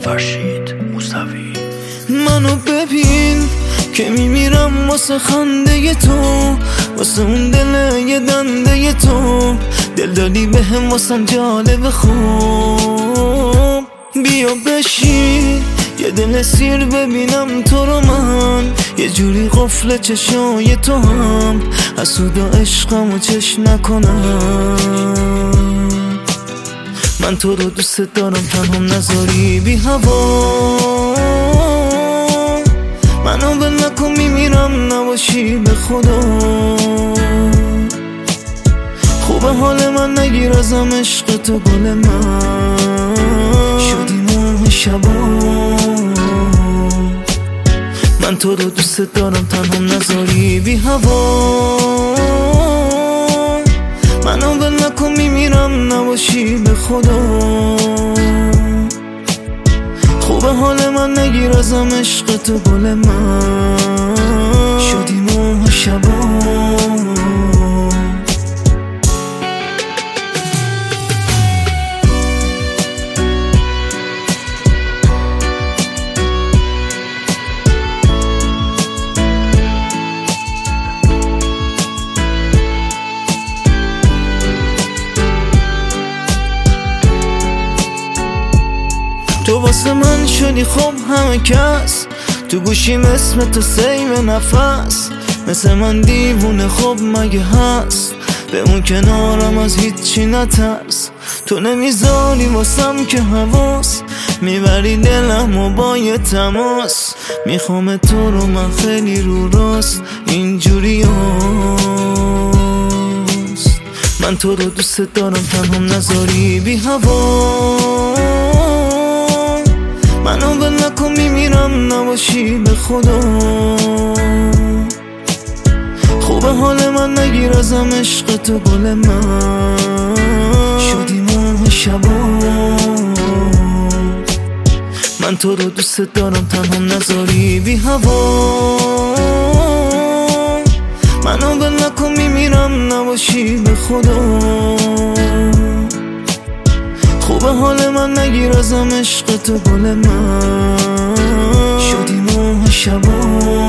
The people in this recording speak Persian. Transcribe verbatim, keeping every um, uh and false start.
فرشید موسوی. منو ببین که میمیرم واسه خنده تو، واسه اون دل یه دنده تو. دل دادی به هم واسم جالب خوب. بیا بشین یه دل سیر ببینم تو رو من، یه جوری قفل چشای تو هم حسود و عشقم و چش نکنم. من تو رو دوست دارم تنهم نذاری بی هوا. منو بل نکن میمیرم نباشی به خدا. خوبه حال من نگیر ازم عشق تو گل من، شدی ماه شبا. من تو رو دوست دارم تنهم نذاری بی هوا. منو بل نکن میمیرم نباشی به خدا. خوبه حال من نگیر ازم عشق تو گل من، شدی ماه شبا. تو واسه من شدی خوب همه کس، تو گوشیم اسم تو سیم نفس. مثل من دیوونه خوب مگه هست، بمون کنارم از هیچی نترس. تو نمیذاری واسم که حواس، میبری دلم و با یه تماس. میخوام تو رو من خیلی رو راست، اینجوری هست. من تو رو دوست دارم تنهم نذاری بی هوا. منو بل نکن میمیرم نباشی به خدا. خوبه حال من نگیر ازم عشق تو گل من، شدی ماه شبا. من تو رو دوست دارم تنهم نذاری بی هوا. منو بل نکن میمیرم نباشی به خدا. خوبه حال من نگیر ازم عشق تو گل من، شدی ماه شبا.